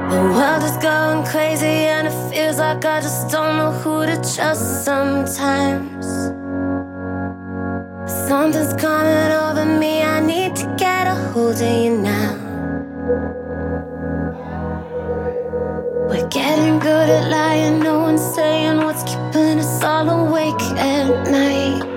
The world is going crazy and it feels like I just don't know who to trust sometimes. Something's coming over me, I need to get a hold of you now. We're getting good at lying, no one's saying what's keeping us all awake at night.